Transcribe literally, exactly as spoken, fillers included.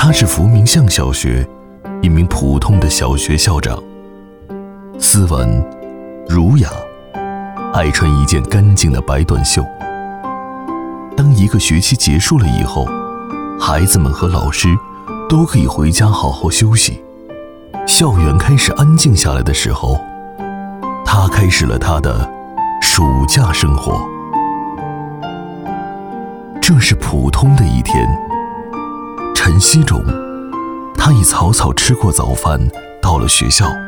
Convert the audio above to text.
他是福明巷小学一名普通的小学校长，斯文、儒雅，爱穿一件干净的白短袖。当一个学期结束了以后，孩子们和老师都可以回家好好休息，校园开始安静下来的时候，他开始了他的暑假生活。这是普通的一天，晨曦中，他已草草吃过早饭，到了学校。